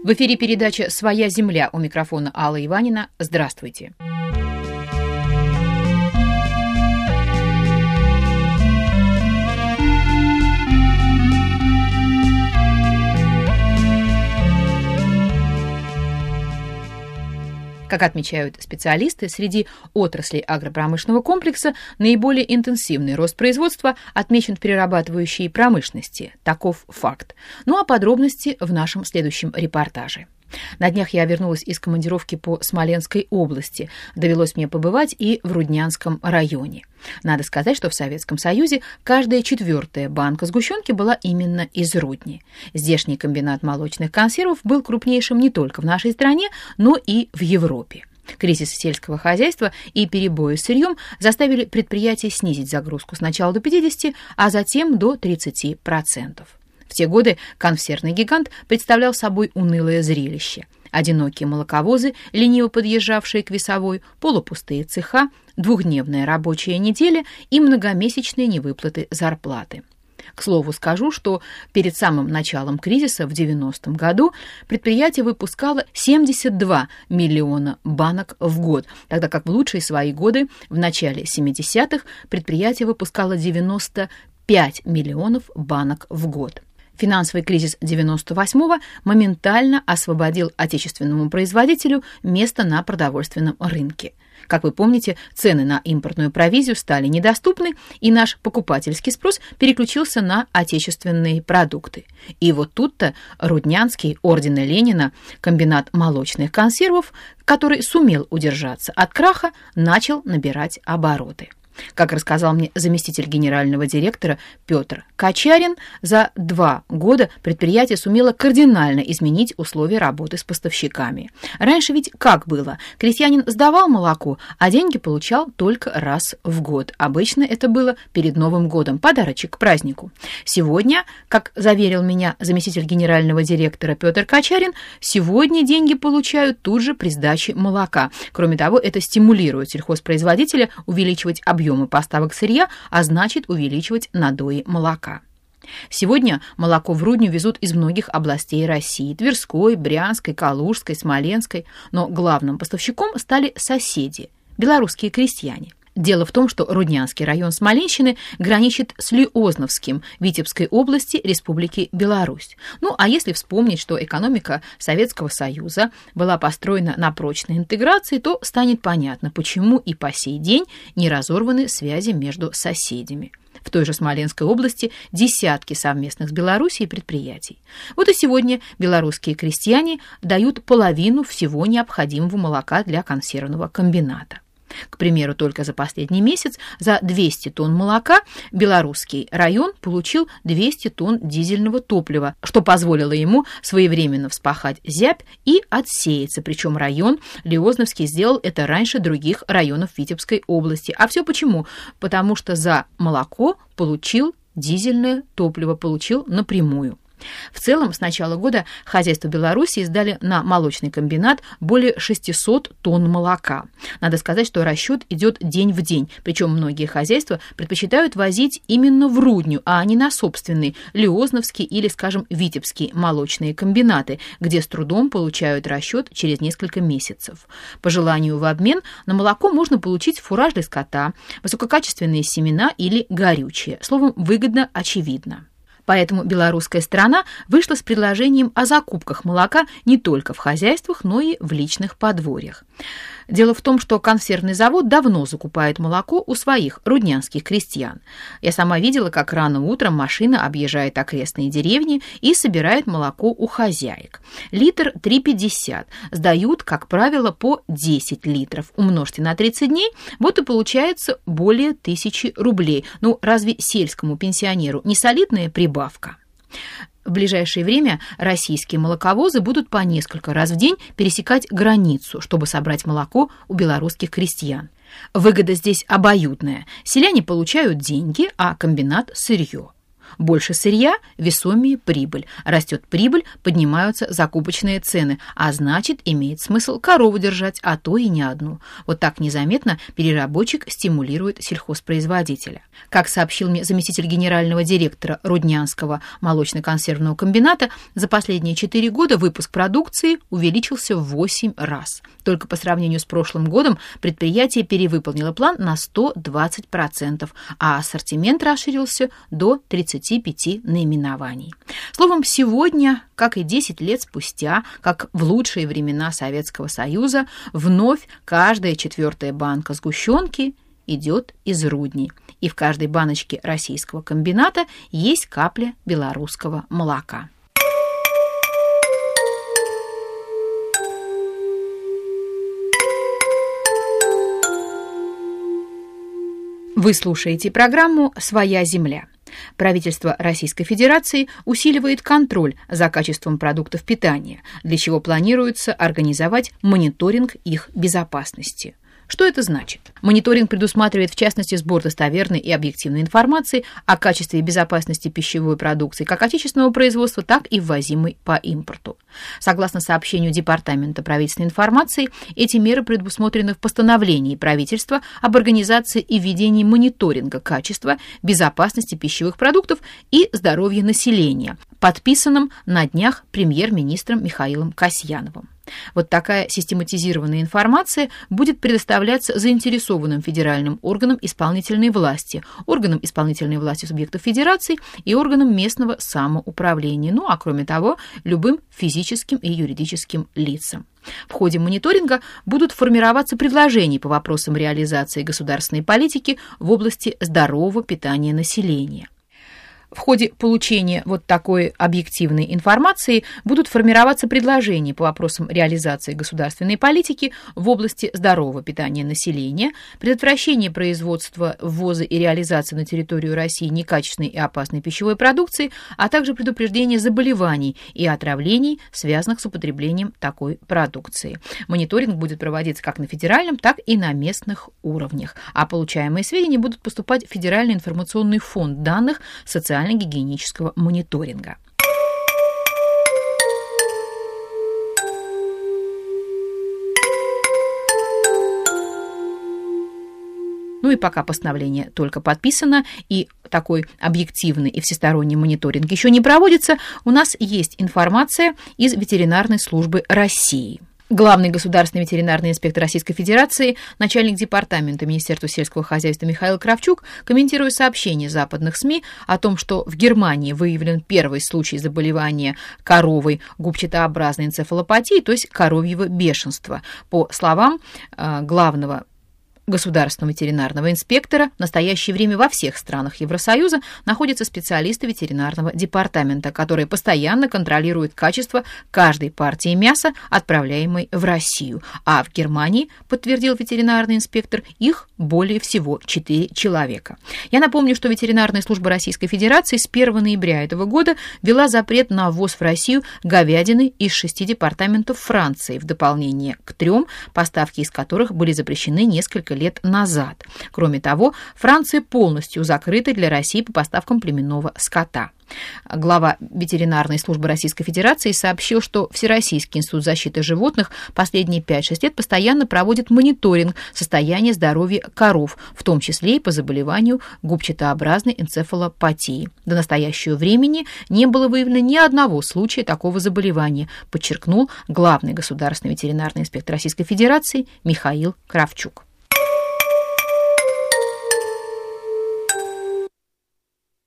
В эфире передача «Своя земля», у микрофона Алла Иванина. Здравствуйте. Как отмечают специалисты, среди отраслей агропромышленного комплекса наиболее интенсивный рост производства отмечен в перерабатывающей промышленности. Таков факт. Ну а подробности в нашем следующем репортаже. На днях я вернулась из командировки по Смоленской области. Довелось мне побывать и в Руднянском районе. Надо сказать, что в Советском Союзе каждая 4-я банка сгущенки была именно из Рудни. Здешний комбинат молочных консервов был крупнейшим не только в нашей стране, но и в Европе. Кризис сельского хозяйства и перебои с сырьем заставили предприятие снизить загрузку сначала до 50%, а затем до 30%. В те годы консервный гигант представлял собой унылое зрелище. Одинокие молоковозы, лениво подъезжавшие к весовой, полупустые цеха, 2-дневная рабочая неделя и многомесячные невыплаты зарплаты. К слову скажу, что перед самым началом кризиса в 90-м году предприятие выпускало 72 миллиона банок в год, тогда как в лучшие свои годы, в начале 70-х, предприятие выпускало 95 миллионов банок в год. Финансовый кризис 98-го моментально освободил отечественному производителю место на продовольственном рынке. Как вы помните, цены на импортную провизию стали недоступны, и наш покупательский спрос переключился на отечественные продукты. И вот тут-то Руднянский ордена Ленина, комбинат молочных консервов, который сумел удержаться от краха, начал набирать обороты. Как рассказал мне заместитель генерального директора Петр Качарин, за 2 года предприятие сумело кардинально изменить условия работы с поставщиками. Раньше ведь как было? Крестьянин сдавал молоко, а деньги получал только раз в год. Обычно это было перед Новым годом, подарочек к празднику. Сегодня, как заверил меня заместитель генерального директора Петр Качарин, сегодня деньги получают тут же при сдаче молока. Кроме того, это стимулирует сельхозпроизводителя увеличивать объемы поставок сырья, а значит увеличивать надои молока. Сегодня молоко в Рудню везут из многих областей России – Тверской, Брянской, Калужской, Смоленской. Но главным поставщиком стали соседи – белорусские крестьяне. Дело в том, что Руднянский район Смоленщины граничит с Лиозновским Витебской области Республики Беларусь. Ну, а если вспомнить, что экономика Советского Союза была построена на прочной интеграции, то станет понятно, почему и по сей день не разорваны связи между соседями. В той же Смоленской области десятки совместных с Белоруссией предприятий. Вот и сегодня белорусские крестьяне дают половину всего необходимого молока для консервного комбината. К примеру, только за последний месяц за 200 тонн молока Белорусский район получил 200 тонн дизельного топлива, что позволило ему своевременно вспахать зябь и отсеяться. Причем район Лиозновский сделал это раньше других районов Витебской области. А все почему? Потому что за молоко получил дизельное топливо, получил напрямую. В целом, с начала года хозяйства Беларуси сдали на молочный комбинат более 600 тонн молока. Надо сказать, что расчет идет день в день, причем многие хозяйства предпочитают возить именно в Рудню, а не на собственные Лиозновские или, скажем, Витебские молочные комбинаты, где с трудом получают расчет через несколько месяцев. По желанию в обмен на молоко можно получить фураж для скота, высококачественные семена или горючее. Словом, выгодно очевидно. Поэтому белорусская сторона вышла с предложением о закупках молока не только в хозяйствах, но и в личных подворьях. Дело в том, что консервный завод давно закупает молоко у своих руднянских крестьян. Я сама видела, как рано утром машина объезжает окрестные деревни и собирает молоко у хозяек. Литр 3,50. Сдают, как правило, по 10 литров. Умножьте на 30 дней, вот и получается более 1000 рублей. Ну, разве сельскому пенсионеру не солидная прибавка? В ближайшее время российские молоковозы будут по несколько раз в день пересекать границу, чтобы собрать молоко у белорусских крестьян. Выгода здесь обоюдная. Селяне получают деньги, а комбинат – сырье. Больше сырья, весомее прибыль. Растет прибыль, поднимаются закупочные цены, а значит, имеет смысл корову держать, а то и не одну. Вот так незаметно переработчик стимулирует сельхозпроизводителя. Как сообщил мне заместитель генерального директора Руднянского молочно-консервного комбината, за последние 4 года выпуск продукции увеличился в 8 раз. Только по сравнению с прошлым годом предприятие перевыполнило план на 120%, а ассортимент расширился до 35 наименований. Словом, сегодня, как и 10 лет спустя, как в лучшие времена Советского Союза, вновь каждая 4-я банка сгущенки идет из Рудни. И в каждой баночке российского комбината есть капля белорусского молока. Вы слушаете программу «Своя земля». Правительство Российской Федерации усиливает контроль за качеством продуктов питания, для чего планируется организовать мониторинг их безопасности. Что это значит? Мониторинг предусматривает, в частности, сбор достоверной и объективной информации о качестве и безопасности пищевой продукции как отечественного производства, так и ввозимой по импорту. Согласно сообщению Департамента правительственной информации, эти меры предусмотрены в постановлении правительства об организации и ведении мониторинга качества, безопасности пищевых продуктов и здоровья населения, подписанном на днях премьер-министром Михаилом Касьяновым. Вот такая систематизированная информация будет предоставляться заинтересованным федеральным органам исполнительной власти, органам исполнительной власти субъектов федерации и органам местного самоуправления, а кроме того, любым физическим и юридическим лицам. В ходе мониторинга будут формироваться предложения по вопросам реализации государственной политики в области здорового питания населения. В ходе получения вот такой объективной информации будут формироваться предложения по вопросам реализации государственной политики в области здорового питания населения, предотвращения производства, ввоза и реализации на территорию России некачественной и опасной пищевой продукции, а также предупреждения заболеваний и отравлений, связанных с употреблением такой продукции. Мониторинг будет проводиться как на федеральном, так и на местных уровнях, а получаемые сведения будут поступать в Федеральный информационный фонд данных социально-гигиенического мониторинга. И пока постановление только подписано, и такой объективный и всесторонний мониторинг еще не проводится, у нас есть информация из ветеринарной службы России. Главный государственный ветеринарный инспектор Российской Федерации, начальник департамента Министерства сельского хозяйства Михаил Кравчук, комментируя сообщение западных СМИ о том, что в Германии выявлен первый случай заболевания коровой губчатообразной энцефалопатии, то есть коровьего бешенства. По словам главного государственного ветеринарного инспектора, в настоящее время во всех странах Евросоюза находятся специалисты ветеринарного департамента, которые постоянно контролируют качество каждой партии мяса, отправляемой в Россию. А в Германии, подтвердил ветеринарный инспектор, их более всего 4 человека. Я напомню, что ветеринарная служба Российской Федерации с 1 ноября этого года ввела запрет на ввоз в Россию говядины из 6 департаментов Франции, в дополнение к 3, поставки из которых были запрещены несколько лет назад. Кроме того, Франция полностью закрыта для России по поставкам племенного скота. Глава ветеринарной службы Российской Федерации сообщил, что Всероссийский институт защиты животных последние 5-6 лет постоянно проводит мониторинг состояния здоровья коров, в том числе и по заболеванию губчатообразной энцефалопатии. До настоящего времени не было выявлено ни одного случая такого заболевания, подчеркнул главный государственный ветеринарный инспектор Российской Федерации Михаил Кравчук.